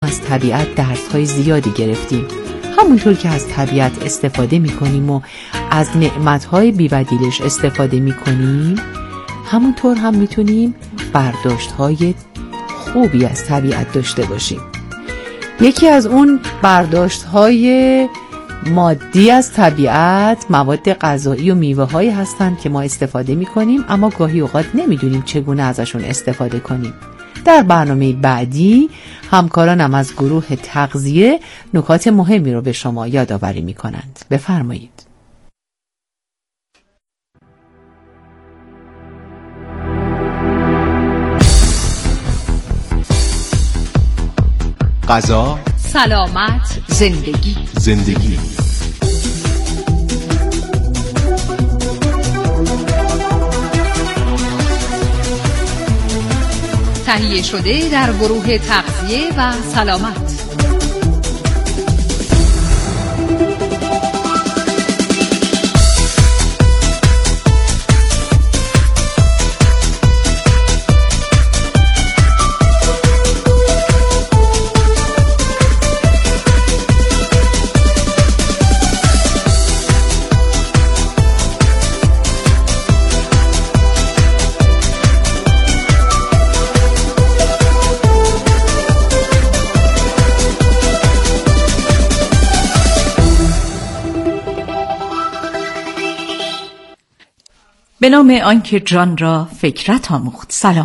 از طبیعت درس‌های زیادی گرفتیم. همونطور که از طبیعت استفاده می‌کنیم و از نعمت‌های بی‌بدیلش استفاده می‌کنیم، همونطور هم می‌تونیم برداشت‌های خوبی از طبیعت داشته باشیم. یکی از اون برداشت‌های مادی از طبیعت مواد غذایی و میوه‌هایی هستند که ما استفاده می‌کنیم، اما گاهی اوقات نمی‌دونیم چگونه ازشون استفاده کنیم. در برنامه بعدی همکارانم از گروه تغذیه نکات مهمی رو به شما یادآوری می‌کنند. بفرمایید. غذا، سلامت، زندگی. تهیه شده در گروه تغذیه و سلامت. به نام آنکه جان را فکرت آموخت. سلام.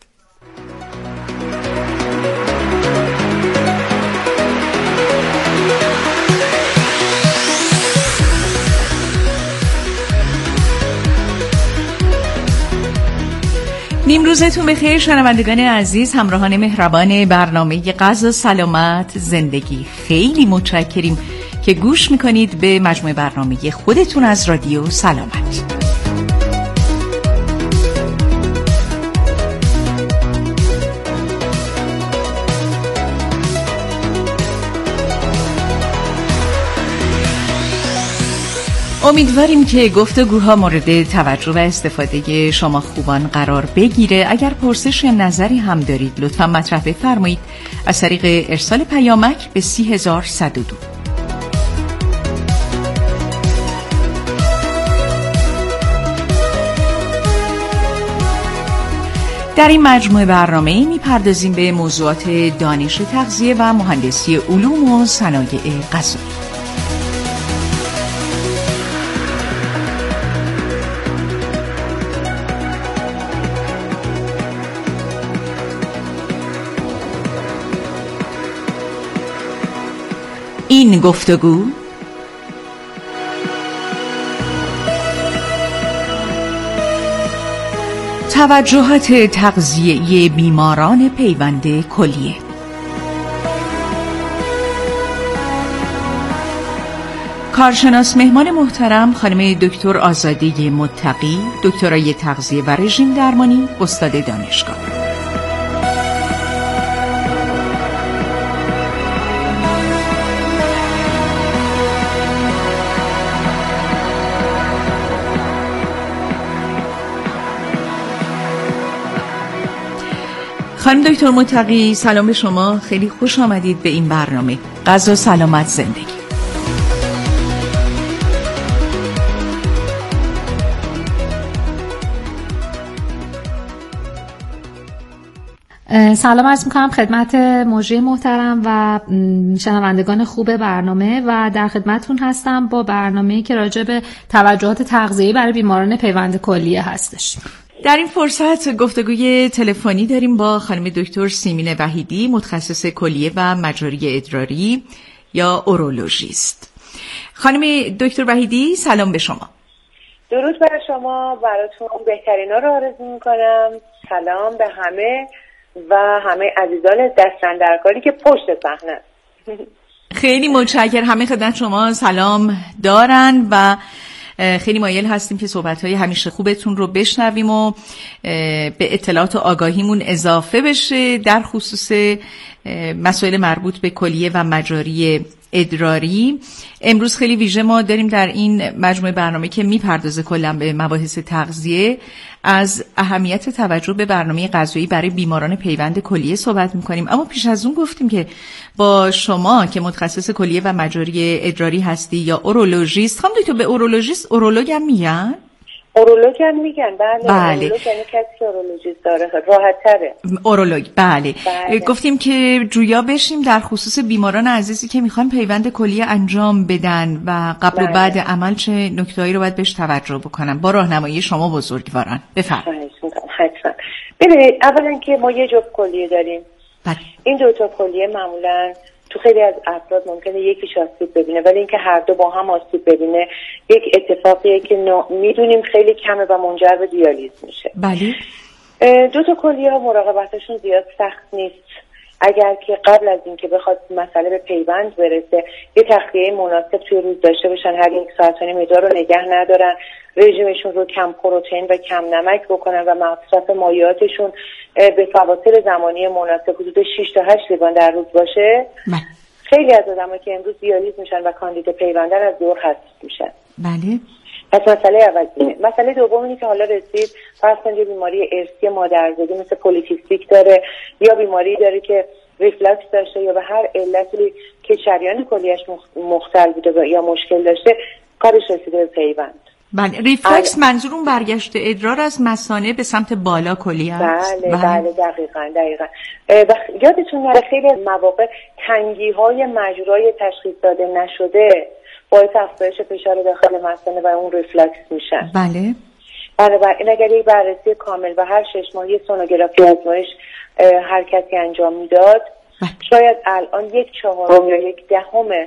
نیمروزتون بخیر شنوندگان عزیز، همراهان مهربان برنامه غذا، سلامت، زندگی. خیلی متشکریم که گوش میکنید به مجموعه برنامه خودتون از رادیو سلامت. امیدواریم که گفتگوها مورد توجه و استفاده شما خوبان قرار بگیره. اگر پرسش یا نظری هم دارید لطفاً مطرح بفرمایید از طریق ارسال پیامک به 30102. در این مجموعه برنامه میپردازیم به موضوعات دانش تغذیه و مهندسی علوم و صنایع غذایی. این گفتگو توجهات تغذیه‌ای بیماران پیوند کلیه. کارشناس مهمان محترم خانم دکتر آزاده متقی، دکترای تغذیه و رژیم درمانی، استاد دانشگاه. خانم دکتر متقی، سلام به شما. خیلی خوش آمدید به این برنامه غذا، سلامت، زندگی. سلام عرض میکنم خدمت مجری محترم و شنوندگان خوب برنامه و در خدمتون هستم با برنامه‌ای که راجع به توجهات تغذیه‌ای برای بیماران پیوند کلیه هستش. در این فرصت گفتگوی تلفنی داریم با خانم دکتر سیمین وحیدی، متخصص کلیه و مجاری ادراری یا اورولوژیست. خانم دکتر وحیدی، سلام به شما. درود بر شما، براتون بهترینا رو آرزو میکنم. سلام به همه و همه عزیزان دست‌اندرکاری که پشت صحنه. خیلی متشکرم. همه خدمت شما سلام دارن و خیلی مایل هستیم که صحبت‌های همیشه خوبتون رو بشنویم و به اطلاعات و آگاهیمون اضافه بشه در خصوص مسائل مربوط به کلیه و مجاری ادراری. امروز خیلی ویژه ما داریم در این مجموعه برنامه که میپردازه کلا به مباحث تغذیه از اهمیت توجه به برنامه غذایی برای بیماران پیوند کلیه صحبت میکنیم. اما پیش از اون گفتیم که با شما که متخصص کلیه و مجاری ادراری هستی یا اورولوژیست، خانم دکتر به اورولوژیست اورولوگ هم میگن؟ اورولوگ هم میگن، بله. اورولوگ یعنی کسی که اورولوژیست داره، راحت تره. اورولوگ، بله. گفتیم که جویا بشیم در خصوص بیماران عزیزی که میخوان پیوند کلیه انجام بدن و قبل و بعد عمل چه نکتهایی رو باید بهش توجه بکنن با راهنمایی شما بزرگواران. بفرمایید. حتما. ببینید، اولا که ما یه جفت کلیه داریم. این دو تا کلیه معمولاً تو خیلی از افراد ممکنه یکیش آسیب ببینه، ولی اینکه هر دو با هم آسیب ببینه یک اتفاقیه که میدونیم خیلی کمه و منجر به دیالیز میشه. بله. دو تا کلیه ها مراقبتشون زیاد سخت نیست. اگر که قبل از اینکه بخواد مسئله به پیوند برسه یه تخلیه مناسب توی روز داشته باشن، هر 1.5 ساعت مقدار رو نگه ندارن، رژیمشون رو کم پروتئین و کم نمک بکنن و مصرف مایعاتشون به فواصل زمانی مناسب حدود 6 تا 8 لیوان در روز باشه. خیلی از آدمایی که امروز دیالیز میشن و کاندید پیوندن از دور حذف میشن. بله. پس مسئله اول اینه. مسئله دوم اینه که حالا رسید فرض کنید بیماری ارثی مادرزادی مثل پلیسیستیک داره یا بیماری داره که ریفلکس داشته یا به هر علتی که شریان کلیه‌اش مختل بوده یا مشکل داشته، کارش رسیده به پیوند. بله. ریفلکس منظورون برگشت ادرار از مثانه به سمت بالا کلیه است. بله دقیقاً. و یادتون نره خیلی مواقع تنگی‌های مجرای تشخیص داده نشده باعث افزایش فشار داخل مثانه و اون ریفلکس میشن. بله. این اگر یک بررسی کامل و هر 6 ماهی سونوگرافی آزمایش هر کسی انجام میداد، شاید الان 1/4 یا 1/10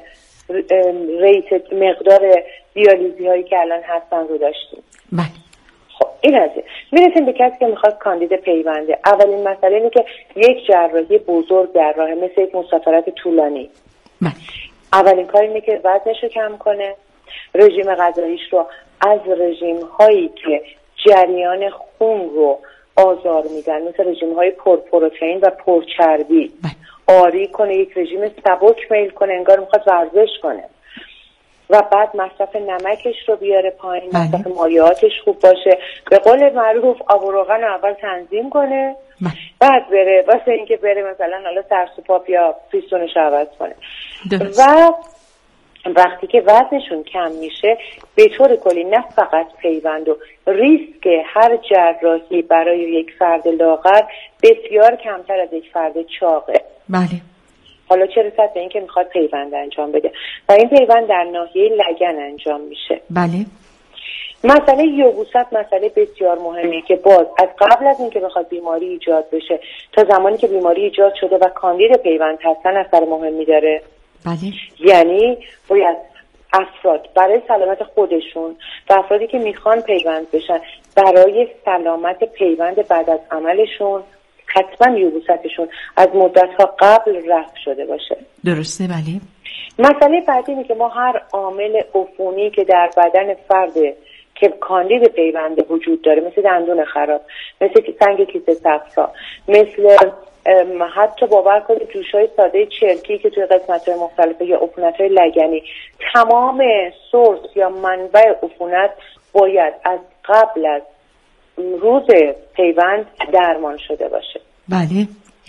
ریت مقدار دیالیزی هایی که الان هستن رو داشتیم. بله. خب این از این میرسیم به کسی که میخواد کاندید پیونده. اولین مسئله اینه که یک جراحی بزرگ در راهه، مثل یک مسافرت طولانی. بله. اولین کار اینه که وزنش رو کم کنه، رژیم غذاییش رو از رژیم هایی که جریان خون رو آزار میدن مثل رژیم های پرپروتئین و پرچربی آری کنه، یک رژیم سبک میل کنه، انگار میخواد ورزش کنه و بعد مصرف نمکش رو بیاره پایین، مصرف مایعاتش خوب باشه، به قول معروف آب و روغن اول تنظیم کنه، بعد بره واسه اینکه بره مثلا حالا سرسوپاپ یا پیستونش رو عوض کنه. و وقتی که وزنشون کم میشه به طور کلی نه فقط پیوند و ریسک هر جراحی برای یک فرد لاغر بسیار کمتر از یک فرد چاقه. بله. حالا چه رسد به این که میخواد پیوند انجام بده و این پیوند در ناحیه لگن انجام میشه. بله. مسئله یبوست مسئله بسیار مهمی که باز از قبل از اینکه بخواد بیماری ایجاد بشه تا زمانی که بیماری ایجاد شده و کاندید پیوند هستن اثر مهمی داره. بله. یعنی باید افراد برای سلامت خودشون و افرادی که میخوان پیوند بشن برای سلامت پیوند بعد از عملشون حتما یبوستشون از مدت‌ها قبل رفع شده باشه. درسته. بله. مسئله بعدی اینه که ما هر عامل عفونی که در بدن فرد که کاندید پیوند وجود داره، مثل دندون خراب، مثل سنگ کیسه صفرا، مثل حتی باور کنید جوش‌های ساده چرکی که توی قسمت‌های مختلفه یا عفونت‌های لگنی، تمام سورس یا منبع عفونت باید از قبل از روز پیوند درمان شده باشه. بله.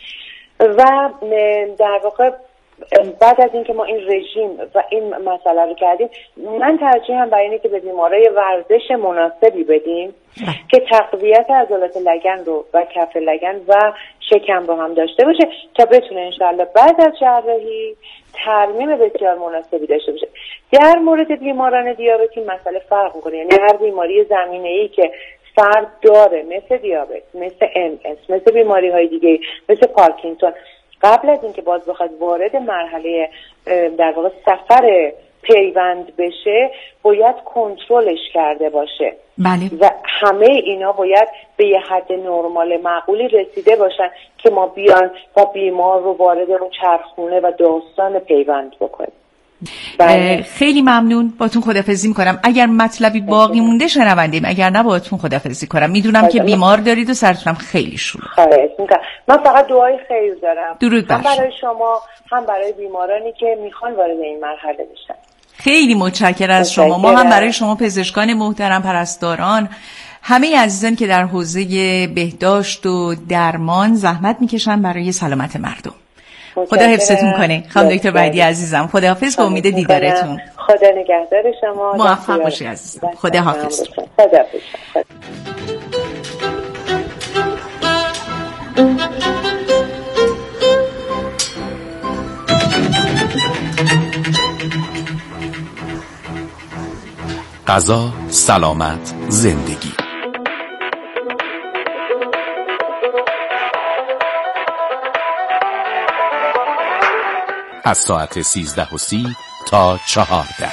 و در واقع بعد از اینکه ما این رژیم و این مسئله رو کردیم، من ترجیحم برای اینه که به بیمارای ورزش مناسبی بدیم که تقویت عضلات لگن رو و کف لگن و شکم رو هم داشته باشه تا بتونه انشاءالله بعد از جراحی ترمیم بسیار مناسبی داشته باشه. در مورد بیماران دیابتی مسئله فرق می‌کنه، یعنی هر بیماری زمینه‌ای که فرد داره مثل دیابت، مثل MS، مثل بیماری‌های دیگه مثل پارکینسون، قبل از اینکه باز بخواد وارد مرحله در واقع سفر پیوند بشه باید کنترلش کرده باشه. بله. و همه اینا باید به یه حد نرمال معقولی رسیده باشن که ما بیان و بیمار رو وارد اون چرخونه و داستان پیوند بکنیم. خیلی ممنون، باتون خداحافظی میکنم. اگر مطلبی باقی مونده شنوندیم، اگر نه باتون خداحافظی کنم. میدونم که بیمار دارید و سرتونم خیلی شلوغه. من فقط دعای خیر دارم، درود هم برای شما هم برای بیمارانی که میخوان وارد این مرحله بشن. خیلی متشکرم از شما. ما هم برای شما پزشکان محترم، پرستاران، همه عزیزان که در حوزه بهداشت و درمان زحمت میکشن برای سلامت مردم. خدا حفظتون کنه. خانم دکتر وحیدی عزیزم، خداحافظ، به امید دیدارتون. خدا نگهدار شما. موفق باشی عزیزم. خدا حافظ. غذا، سلامت، زندگی. از ساعت 13:30 تا 14.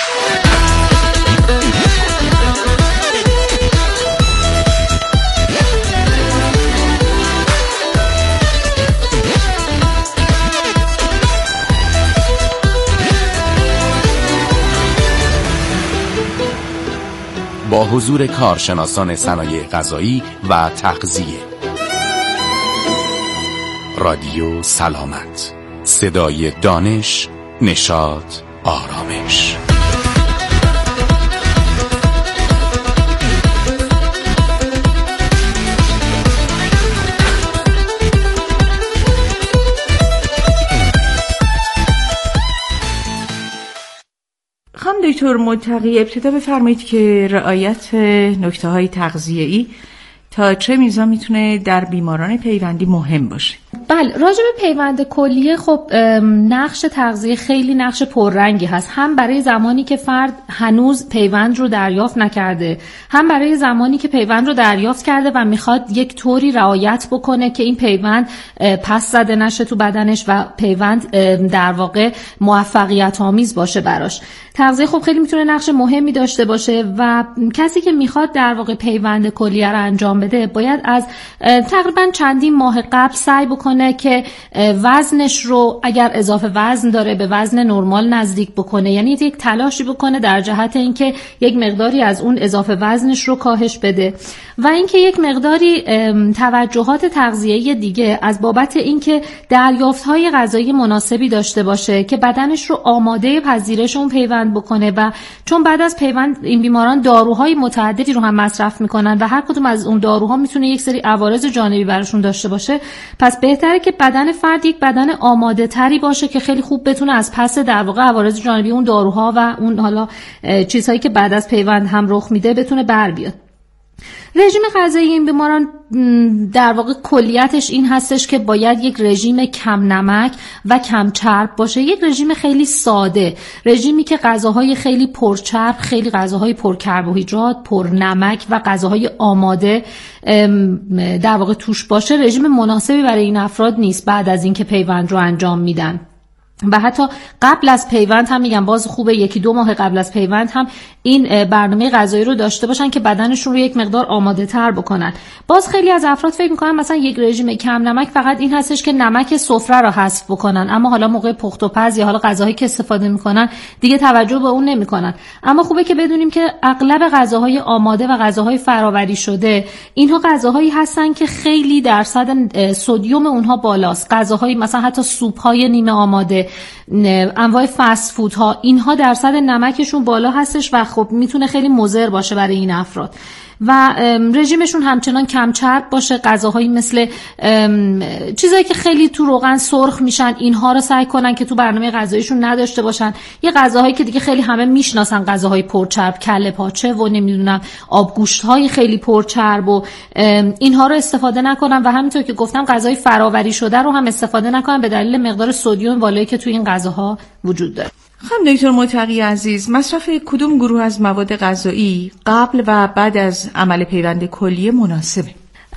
با حضور کارشناسان صنایع غذایی و تغذیه. رادیو سلامت، صدای دانش، نشاط، آرامش. خانم دکتر متقی، ابتدا بفرمایید که رعایت نکته‌های تغذیه‌ای تا چه میزان میتونه در بیماران پیوندی مهم باشه؟ بله، راجع به پیوند کلیه خب نقش تغذیه خیلی نقش پررنگی هست، هم برای زمانی که فرد هنوز پیوند رو دریافت نکرده، هم برای زمانی که پیوند رو دریافت کرده و میخواد یک طوری رعایت بکنه که این پیوند پس زده نشه تو بدنش و پیوند در واقع موفقیت آمیز باشه براش. تغذیه خب خیلی میتونه نقش مهمی داشته باشه و کسی که میخواد در واقع پیوند کلیه رو انجام بده باید از تقریبا چندین ماه قبل سعی بکنه که وزنش رو اگر اضافه وزن داره به وزن نرمال نزدیک بکنه، یعنی یک تلاشی بکنه در جهت اینکه یک مقداری از اون اضافه وزنش رو کاهش بده و اینکه یک مقداری توجهات تغذیه‌ای دیگه از بابت اینکه دریافت‌های غذایی مناسبی داشته باشه که بدنش رو آماده پذیرش اون پیوند بکنه و چون بعد از پیوند این بیماران داروهای متعددی رو هم مصرف میکنن و هر کدوم از اون داروها میتونه یک سری عوارض جانبی براشون داشته باشه، پس بهتره که بدن فرد یک بدن آماده تری باشه که خیلی خوب بتونه از پس در واقع عوارض جانبی اون داروها و اون حالا چیزهایی که بعد از پیوند هم رخ میده بتونه بر بیاد. رژیم غذایی این بیماران در واقع کلیتش این هستش که باید یک رژیم کم نمک و کم چرب باشه، یک رژیم خیلی ساده، رژیمی که غذاهای خیلی پرچرب، خیلی غذاهای پرکربوهیدرات، پرنمک و غذاهای آماده در واقع توش باشه. رژیم مناسبی برای این افراد نیست بعد از اینکه پیوند رو انجام میدن و حتی قبل از پیوند هم میگم باز خوبه 1-2 ماه قبل از پیوند هم این برنامه غذایی رو داشته باشن که بدنشون رو یک مقدار آماده تر بکنن. باز خیلی از افراد فکر میکنن مثلا یک رژیم کم نمک فقط این هستش که نمک سفره رو حذف بکنن، اما حالا موقع پخت و پز یا حالا غذاهایی که استفاده میکنن دیگه توجه به اون نمیکنن. اما خوبه که بدونیم که اغلب غذاهای آماده و غذاهای فراوری شده اینها غذاهایی هستن که خیلی درصد سدیم اونها بالاست. غذاهایی مثلا حتی سوپ های نیمه آماده، انواع فست فودها، اینها درصد نمکشون بالا هستش و خب میتونه خیلی مضر باشه برای این افراد و رژیمشون همچنان کم چرب باشه. غذاهایی مثل چیزایی که خیلی تو روغن سرخ میشن اینها رو سعی کنن که تو برنامه غذاییشون نداشته باشن. یه غذاهایی که دیگه خیلی همه میشناسن، غذاهای پرچرب، کله پاچه و نمیدونم آبگوشت‌های خیلی پرچرب و اینها رو استفاده نکنن و همینطور که گفتم غذای فراوری شده رو هم استفاده نکنن به دلیل مقدار سدیم بالایی که تو این غذاها وجود داره. خانم دکتر متقی عزیز، مصرف کدوم گروه از مواد غذایی قبل و بعد از عمل پیوند کلیه مناسبه؟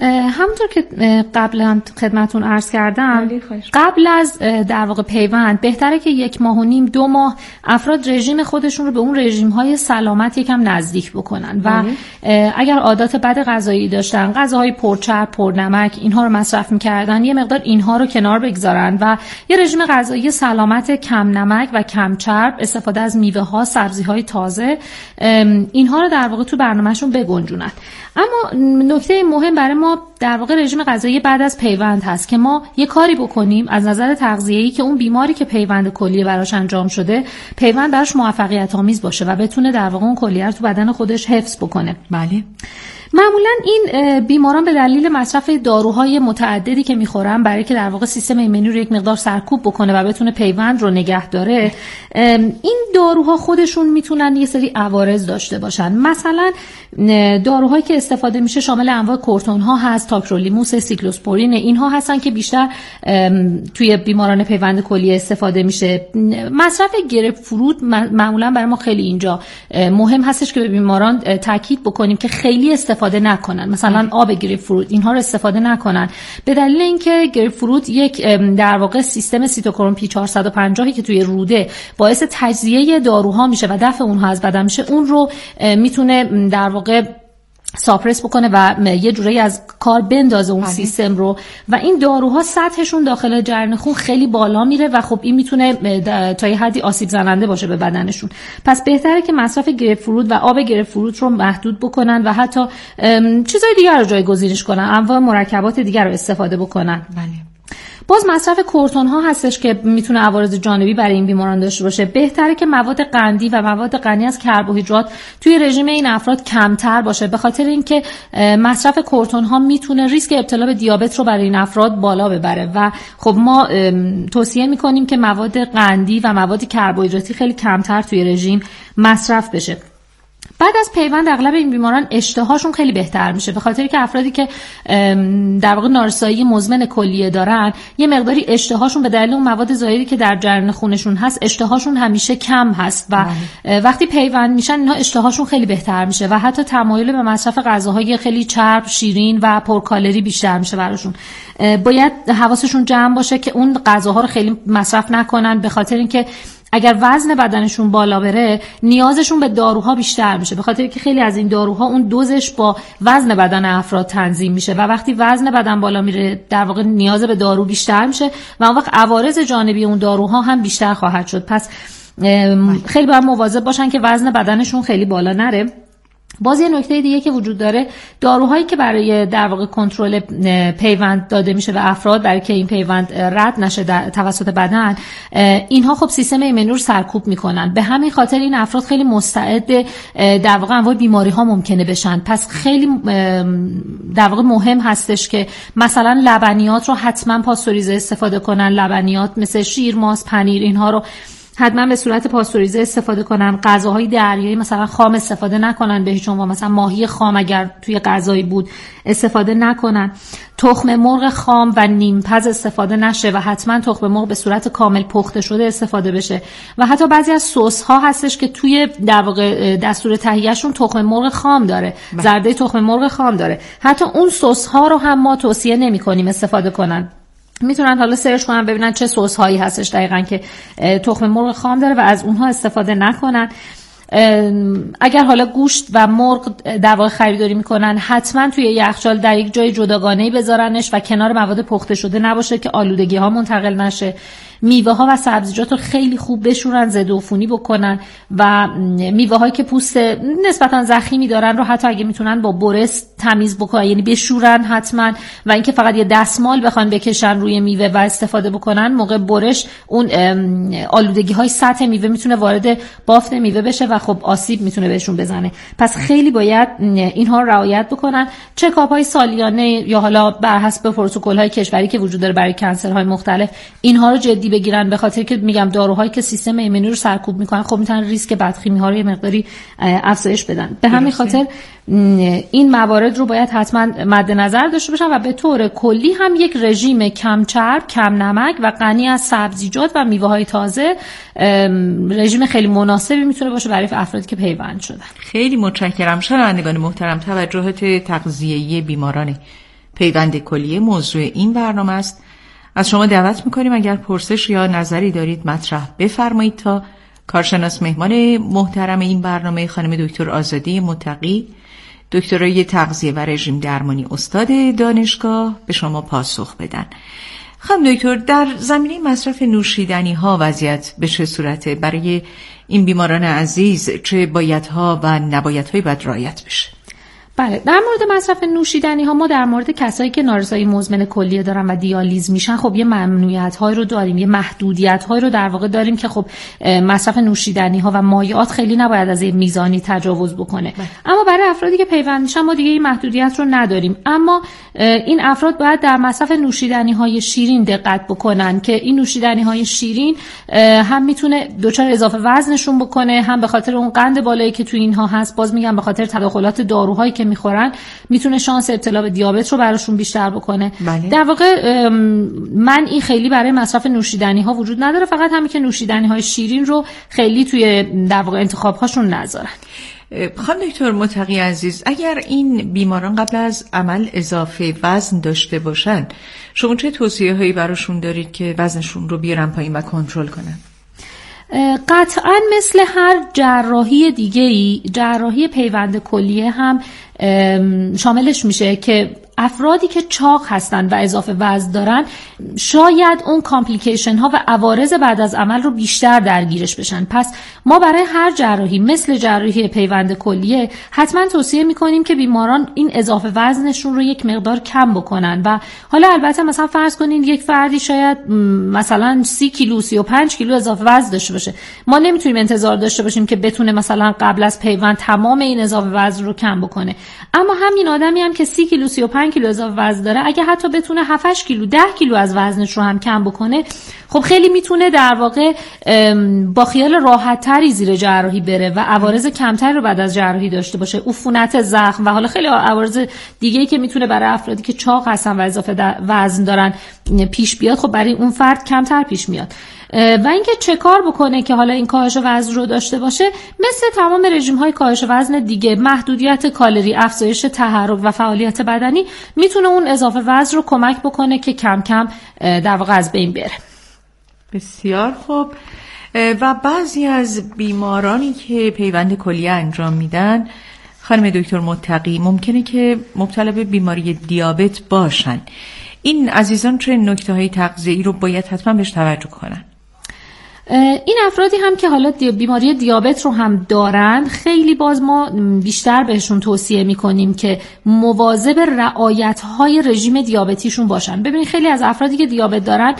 همونطور که قبلا خدمتون عرض کردم، قبل از در واقع پیوند بهتره که 1.5 ماه 2 ماه افراد رژیم خودشون رو به اون رژیم‌های سلامت یکم نزدیک بکنن و اگر عادات بد غذایی داشتن، غذاهای پرچرب، پرنمک، اینها رو مصرف می‌کردن، یه مقدار اینها رو کنار بگذارن و یه رژیم غذایی سلامت کم نمک و کم چرب، استفاده از میوه‌ها، سبزی‌های تازه، اینها رو در واقع تو برنامه‌شون بگنجونن. اما نکته مهم برای ما در واقع رژیم غذایی بعد از پیوند هست که ما یه کاری بکنیم از نظر تغذیه‌ای که اون بیماری که پیوند کلیه براش انجام شده، پیوند براش موفقیت آمیز باشه و بتونه در واقع اون کلیه رو تو بدن خودش حفظ بکنه. بله. معمولا این بیماران به دلیل مصرف داروهای متعددی که میخورن برای که در واقع سیستم ایمنی رو یک مقدار سرکوب بکنه و بتونه پیوند رو نگه داره، این داروها خودشون میتونن یه سری عوارض داشته باشن. مثلا داروهایی که استفاده میشه شامل انواع کورتون ها هست، تاکرولیموس، سیکلوسپورین، اینها هستن که بیشتر توی بیماران پیوند کلیه استفاده میشه. مصرف گرپ فروت معمولا برای ما خیلی اینجا مهم هستش که به بیماران تاکید بکنیم که خیلی استفاده نکنن، مثلا آب گریپ فروت اینها رو استفاده نکنن، به دلیل اینکه گریپ فروت یک در واقع سیستم سیتوکروم پی 450 که توی روده باعث تجزیه داروها میشه و دفع اونها از بدن میشه، اون رو میتونه در واقع ساپرس بکنه و یه جوری از کار بندازه اون سیستم رو و این داروها سطحشون داخل جریان خون خیلی بالا میره و خب این میتونه تا یه حدی آسیب زننده باشه به بدنشون. پس بهتره که مصرف گریپ فروت و آب گریپ فروت رو محدود بکنن و حتی چیزای دیگر رو جایگزینش کنن، انواع مرکبات دیگر رو استفاده بکنن. بله. باز مصرف کورتون ها هستش که میتونه عوارض جانبی برای این بیماران داشته باشه. بهتره که مواد قندی و مواد غنی از کربوهیدرات توی رژیم این افراد کمتر باشه، به خاطر اینکه مصرف کورتون ها میتونه ریسک ابتلا به دیابت رو برای این افراد بالا ببره و خب ما توصیه میکنیم که مواد قندی و مواد کربوهیدراتی خیلی کمتر توی رژیم مصرف بشه. بعد از پیوند اغلب این بیماران اشتهاشون خیلی بهتر میشه، به خاطری که افرادی که در واقع نارسایی مزمن کلیه دارن یه مقداری اشتهاشون به دلیل اون مواد زایدی که در جریان خونشون هست اشتهاشون همیشه کم هست و وقتی پیوند میشن اینها اشتهاشون خیلی بهتر میشه و حتی تمایل به مصرف غذاهای خیلی چرب، شیرین و پرکالری بیشتر میشه براشون. باید حواسشون جمع باشه که اون غذاها رو خیلی مصرف نکنن، به خاطر اینکه اگر وزن بدنشون بالا بره نیازشون به داروها بیشتر میشه، به خاطر که خیلی از این داروها اون دوزش با وزن بدن افراد تنظیم میشه و وقتی وزن بدن بالا میره در واقع نیاز به دارو بیشتر میشه و اون وقت عوارض جانبی اون داروها هم بیشتر خواهد شد. پس خیلی باید مواظب باشن که وزن بدنشون خیلی بالا نره. باز یه نکته دیگه که وجود داره، داروهایی که برای در واقع کنترل پیوند داده میشه به افراد برای که این پیوند رد نشه توسط بدن، اینها خب سیستم ایمنی رو سرکوب میکنن، به همین خاطر این افراد خیلی مستعد در واقع انواع بیماری ها ممکنه بشن. پس خیلی در واقع مهم هستش که مثلا لبنیات رو حتما پاستوریزه استفاده کنن، لبنیات مثل شیر، ماست، پنیر، اینها رو حتما به صورت پاستوریزه استفاده کنن. غذاهای دریایی مثلا خام استفاده نکنن به هیچ عنوان، مثلا ماهی خام اگر توی غذایی بود استفاده نکنن. تخم مرغ خام و نیمپز استفاده نشه و حتما تخم مرغ به صورت کامل پخته شده استفاده بشه و حتی بعضی از سس ها هستش که توی در واقع دستور تهیه‌شون تخم مرغ خام داره، زرده تخم مرغ خام داره، حتی اون سس ها رو هم ما توصیه نمی‌کنیم استفاده کنن. میتونن حالا سرچ کنن ببینن چه سس هایی هستش دقیقاً که تخم مرغ خام داره و از اونها استفاده نکنن. اگر حالا گوشت و مرغ در واقع خریداری میکنن حتما توی یخچال در یک جای جداگانه‌ای بذارنش و کنار مواد پخته شده نباشه که آلودگی ها منتقل نشه. میوه ها و سبزیجات رو خیلی خوب بشورن، ضد عفونی بکنن و میوه هایی که پوست نسبتا ضخیمی دارن رو حتی اگه میتونن با برس تمیز بکنن، یعنی بشورن حتما، و اینکه فقط یه دستمال بخوان بکشن روی میوه و استفاده بکنن موقع برش اون آلودگی های سطح میوه میتونه وارد بافت میوه بشه و خب آسیب میتونه بهشون بزنه. پس خیلی باید اینها رو رعایت بکنن. چکاپ های سالیانه یا حالا بر حسب پروتکل های کشوری که وجود داره برای کنسرهای مختلف اینها رو جدی بگیرن، به خاطر که میگم داروهایی که سیستم ایمنی رو سرکوب میکنن خب میتونن ریسک بدخیمی ها رو یه مقداری افزایش بدن. به همین خاطر این موارد رو باید حتما مد نظر داشته باشن و به طور کلی هم یک رژیم کم چرب، کم نمک و غنی از سبزیجات و میوه های تازه رژیم خیلی مناسبی میتونه باشه برای افرادی که پیوند شدن. خیلی متشکرم. شنوندگان محترم، توجهات تغذیه‌ای بیماران پیوند کلیه موضوع این برنامه است. از شما دعوت میکنیم اگر پرسش یا نظری دارید مطرح بفرمایید تا کارشناس مهمان محترم این برنامه خانم دکتر آزاده متقی، دکترای تغذیه و رژیم درمانی، استاد دانشگاه، به شما پاسخ بدن. خانم دکتر، در زمینه مصرف نوشیدنی ها وضعیت به چه صورته؟ برای این بیماران عزیز چه بایدها و نبایدهایی باید رعایت بشه؟ بله، در مورد مصرف نوشیدنی ها ما در مورد کسایی که نارسایی مزمن کلیه دارن و دیالیز میشن خب یه ممنوعیت های رو داریم، یه محدودیت های رو در واقع داریم که خب مصرف نوشیدنی ها و مایعات خیلی نباید از این میزانی تجاوز بکنه. اما برای افرادی که پیوند میشن ما دیگه این محدودیت رو نداریم، اما این افراد باید در مصرف نوشیدنی های شیرین دقت بکنن که این نوشیدنی های شیرین هم میتونه دچار اضافه وزنشون بکنه، هم به خاطر اون قند بالایی که تو اینها هست، باز میگم به خاطر تداخلات داروهایی که میخورن میتونه شانس ابتلا به دیابت رو براشون بیشتر بکنه. بله. در واقع من این خیلی برای مصرف نوشیدنی ها وجود نداره، فقط همین که نوشیدنی های شیرین رو خیلی توی در واقع انتخاب هاشون نذارن. خانم دکتر متقی عزیز، اگر این بیماران قبل از عمل اضافه وزن داشته باشن، شما چه توصیه هایی براشون دارید که وزنشون رو بیارن پایین و کنترل کنن؟ قطعاً مثل هر جراحی دیگه‌ای، جراحی پیوند کلیه هم شاملش میشه که افرادی که چاق هستن و اضافه وزن دارن شاید اون کامپلیکیشن ها و عوارض بعد از عمل رو بیشتر درگیرش بشن. پس ما برای هر جراحی مثل جراحی پیوند کلیه حتما توصیه میکنیم که بیماران این اضافه وزنشون رو یک مقدار کم بکنن. و حالا البته مثلا فرض کنین یک فردی شاید مثلا 30 کیلو 35 کیلو اضافه وزن داشته باشه، ما نمیتونیم انتظار داشته باشیم که بتونه مثلا قبل از پیوند تمام این اضافه وزن رو کم بکنه. اما همین آدمی هم که 30 کیلو 35 کیلو اضافه وزن داره، اگه حتی بتونه 7 کیلو 10 کیلو از وزنش رو هم کم بکنه، خب خیلی میتونه در واقع با خیال راحت تری زیر جراحی بره و عوارض کمتری رو بعد از جراحی داشته باشه، عفونت زخم و حالا خیلی عوارض دیگه‌ای که میتونه برای افرادی که چاق هستن و اضافه وزن دارن پیش بیاد، خب برای اون فرد کمتر پیش میاد. و اینکه چه کار بکنه که حالا این کاهش وزن رو داشته باشه، مثل تمام رژیم‌های کاهش وزن دیگه، محدودیت کالری، افزایش تحرک و فعالیت بدنی میتونه اون اضافه وزن رو کمک بکنه که کم کم در واقع از بین بره. بسیار خوب. و بعضی از بیمارانی که پیوند کلیه انجام میدن، خانم دکتر متقی، ممکنه که مبتلا به بیماری دیابت باشن. این عزیزان چه نکته‌های تغذیه‌ای رو باید حتما بهش توجه کنن؟ این افرادی هم که حالا بیماری دیابت رو هم دارن، خیلی باز ما بیشتر بهشون توصیه میکنیم که مواظب رعایت‌های رژیم دیابتیشون باشن. ببینید خیلی از افرادی که دیابت دارن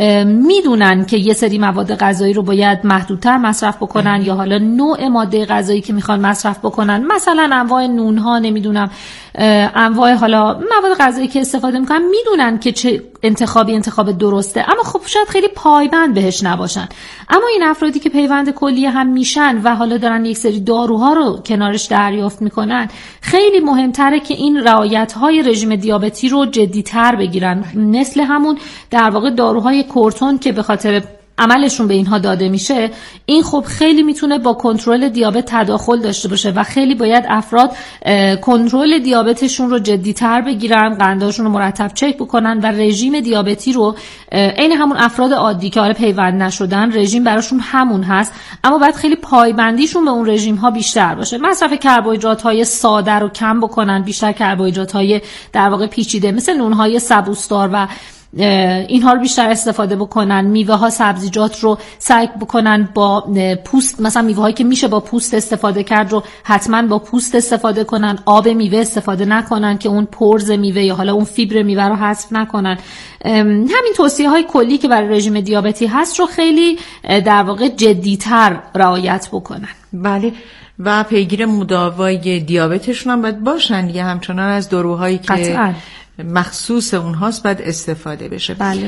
میدونن که یه سری مواد غذایی رو باید محدودتر مصرف بکنن یا حالا نوع ماده غذایی که میخوان مصرف بکنن، مثلا انواع نونها، نمیدونم انواع حالا مواد غذایی که استفاده میکنن، میدونن که چه انتخاب درسته، اما خب شاید خیلی پایبند بهش نباشن. اما این افرادی که پیوند کلیه هم میشن و حالا دارن یک سری داروها رو کنارش دریافت میکنن، خیلی مهمتره که این رعایت‌های رژیم دیابتی رو جدی‌تر بگیرن، مثل همون در واقع داروهای کورتون که به خاطر عملشون به اینها داده میشه. این خب خیلی میتونه با کنترل دیابت تداخل داشته باشه و خیلی باید افراد کنترل دیابتشون رو جدی‌تر بگیرن، قنداشون رو مرتب چک بکنن و رژیم دیابتی رو عین همون افراد عادی که حالا پیوند نشدن رژیم براشون همون هست، اما باید خیلی پایبندیشون به اون رژیم ها بیشتر باشه. مصرف کربوهیدرات های ساده رو کم بکنن، بیشتر کربوهیدرات های در واقع پیچیده مثل نون های سبوسدار و اینها رو بیشتر استفاده بکنن. میوه ها، سبزیجات رو سعی بکنن با پوست، مثلا میوه هایی که میشه با پوست استفاده کرد رو حتما با پوست استفاده کنن، آب میوه استفاده نکنن که اون پرز میوه یا حالا اون فیبر میوه رو حذف نکنن. همین توصیه های کلی که برای رژیم دیابتی هست رو خیلی در واقع جدی‌تر رعایت بکنن. بله، و پیگیر مداوای دیابتشون هم باید باشن دیگه، همچنان از داروهایی که قطعاً مخصوص اونهاست باید استفاده بشه. بله.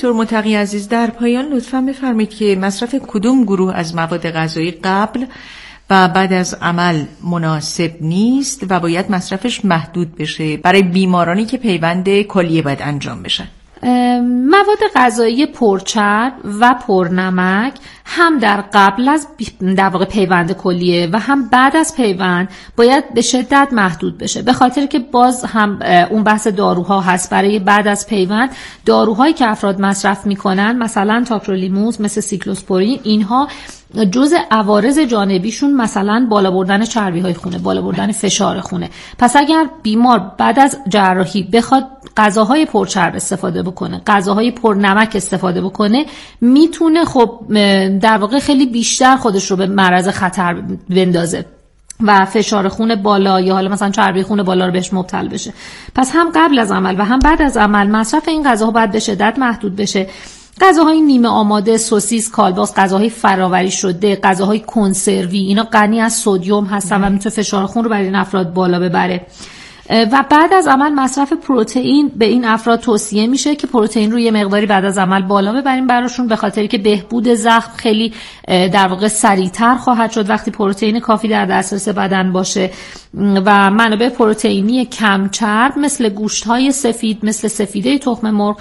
دکتر متقی عزیز، در پایان لطفاً بفرمایید که مصرف کدوم گروه از مواد غذایی قبل و بعد از عمل مناسب نیست و باید مصرفش محدود بشه برای بیمارانی که پیوند کلیه باید انجام بشه؟ مواد غذایی پرچرب و پرنمک هم در قبل از در واقع پیوند کلیه و هم بعد از پیوند باید به شدت محدود بشه، به خاطر که باز هم اون بحث داروها هست. برای بعد از پیوند داروهایی که افراد مصرف میکنن مثلا تاکرولیموس، مثل سیکلوسپورین، اینها جزء عوارض جانبیشون مثلا بالا بردن چربی‌های خونه، بالا بردن فشار خونه. پس اگر بیمار بعد از جراحی بخواد غذاهای پرچرب استفاده بکنه، غذاهای پرنمک استفاده بکنه، میتونه خب در واقع خیلی بیشتر خودش رو به معرض خطر بندازه و فشار خون بالا یا حالا مثلا چربی خون بالا رو بهش مبتلا بشه. پس هم قبل از عمل و هم بعد از عمل مصرف این غذاها باید به شدت محدود بشه. غذاهای نیمه آماده، سوسیس، کالباس، غذاهای فراوری شده، غذاهای کنسروی، اینا غنی از سدیم هستن و میتونه فشار خون رو برای این افراد بالا ببره. و بعد از عمل مصرف پروتئین به این افراد توصیه میشه که پروتئین رو یه مقداری بعد از عمل بالا ببریم براشون، به خاطری که بهبود زخم خیلی در واقع سریعتر خواهد شد وقتی پروتئین کافی در دسترس بدن باشه. و منابع پروتئینی کم چرب مثل گوشت‌های سفید، مثل سفیده تخم مرغ،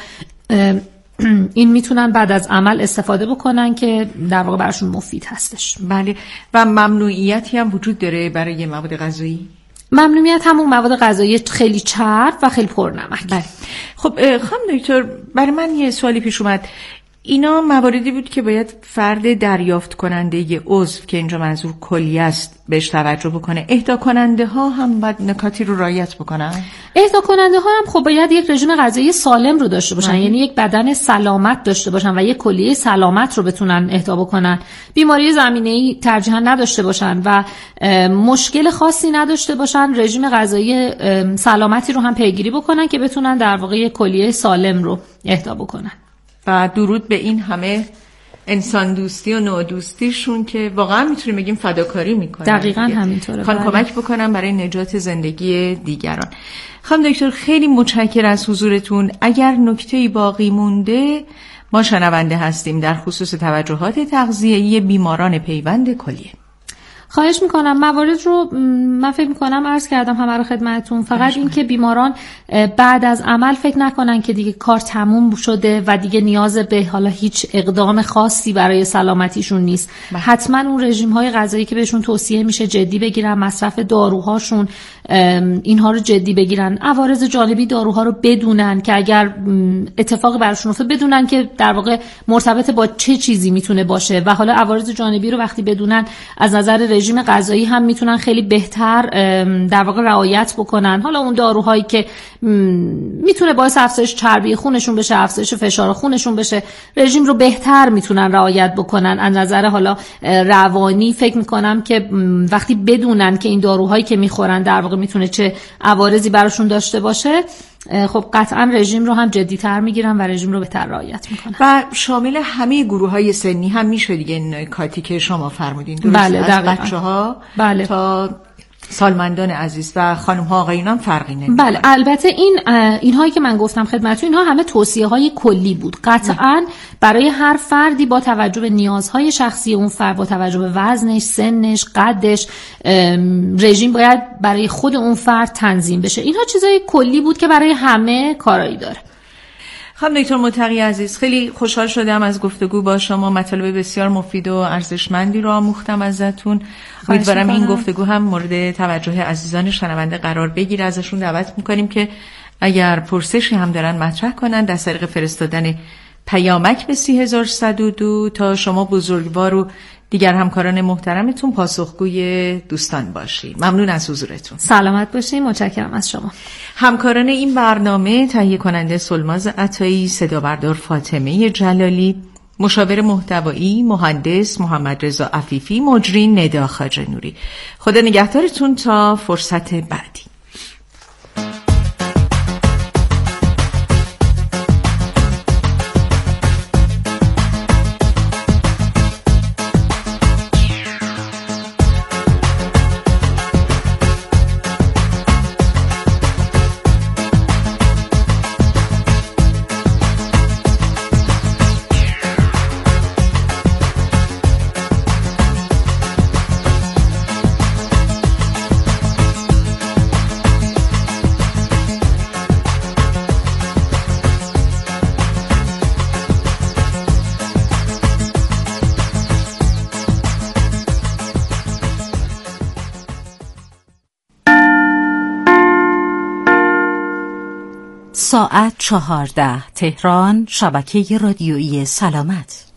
این میتونن بعد از عمل استفاده بکنن که در واقع براشون مفید هستش. بله. و ممنوعیتی هم وجود داره برای مواد غذایی؟ ممنوعیت همون مواد غذایی خیلی چرب و خیلی پرنمک. بله. خب خانم دکتر، برای من یه سوالی پیش اومد. اینا مواردی بود که باید فرد دریافت کننده یه عضو که اینجا منظور کلیه است بهش توجه بکنه. اهدا کننده ها هم باید نکاتی رو رعایت بکنن؟ اهدا کننده ها هم خب باید یک رژیم غذایی سالم رو داشته باشن، یعنی یک بدن سلامت داشته باشن و یک کلیه سلامت رو بتونن اهدا بکنن. بیماری زمینه‌ای ترجیحاً نداشته باشن و مشکل خاصی نداشته باشن. رژیم غذایی سلامتی رو هم پیگیری بکنن که بتونن در واقع یک کلیه سالم رو اهدا بکنن. و درود به این همه انسان دوستی و نوع دوستیشون که واقعا میتونیم بگیم فداکاری میکنن. دقیقاً همینطوره. کمک بکنن برای نجات زندگی دیگران. خانم دکتر خیلی متشکرم از حضورتون. اگر نکته‌ای باقی مونده ما شنونده هستیم در خصوص توجهات تغذیه‌ای بیماران پیوند کلیه. خواهش میکنم. موارد رو من فکر میکنم عرض کردم همه رو خدمتتون. فقط این که بیماران بعد از عمل فکر نکنن که دیگه کار تموم شده و دیگه نیاز به حالا هیچ اقدام خاصی برای سلامتیشون نیست. حتما اون رژیم های غذایی که بهشون توصیه میشه جدی بگیرن، مصرف داروهاشون اینها رو جدی بگیرن، عوارض جانبی داروها رو بدونن که اگر اتفاقی براشون افتاد بدونن که در واقع مرتبط با چه چیزی میتونه باشه و حالا عوارض جانبی رو وقتی بدونن از نظر رژیم غذایی هم میتونن خیلی بهتر در واقع رعایت بکنن. حالا اون داروهایی که میتونه باعث افزایش چربی خونشون بشه، افزایش فشار خونشون بشه، رژیم رو بهتر میتونن رعایت بکنن. از نظر حالا روانی فکر میکنم که وقتی بدونن که این داروهایی که میخورن در واقع میتونه چه عوارضی براشون داشته باشه، خب قطعا رژیم رو هم جدی‌تر میگیرن و رژیم رو بهتر رعایت میکنن. و شامل همه گروه‌های سنی هم میشه دیگه این نکاتی که شما فرمودین، درسته؟ بله، از بچه‌ها بله تا سالمندان عزیز و خانم‌ها آقایون هم فرقی نمی‌کنه. بله، البته اینهایی که من گفتم خدمتتون اینها همه توصیه‌های کلی بود. قطعاً برای هر فردی با توجه به نیازهای شخصی اون فرد، با توجه به وزنش، سنش، قدش، رژیم باید برای خود اون فرد تنظیم بشه. اینها چیزای کلی بود که برای همه کارایی داره. خانم دکتر متقی عزیز، خیلی خوشحال شدم از گفتگو با شما. مطالب بسیار مفید و ارزشمندی رو آموختم ازتون. امیدوارم این گفتگو هم مورد توجه عزیزان شنونده قرار بگیره. ازشون دعوت میکنیم که اگر پرسشی هم دارن مطرح کنن از طریق فرستادن پیامک به 30102 تا شما بزرگوار و دیگر همکاران محترمتون پاسخگوی دوستان باشید. ممنون از حضورتون. سلامت باشید. متشکرم از شما. همکاران این برنامه تهیه کننده سلماز عطایی، صدا بردار فاطمه جلالی، مشاور محتوایی مهندس محمد رضا عفیفی، مجری ندا خواجه نوری. خدا نگهدارتون تا فرصت بعدی. ساعت 14 تهران، شبکه رادیویی سلامت.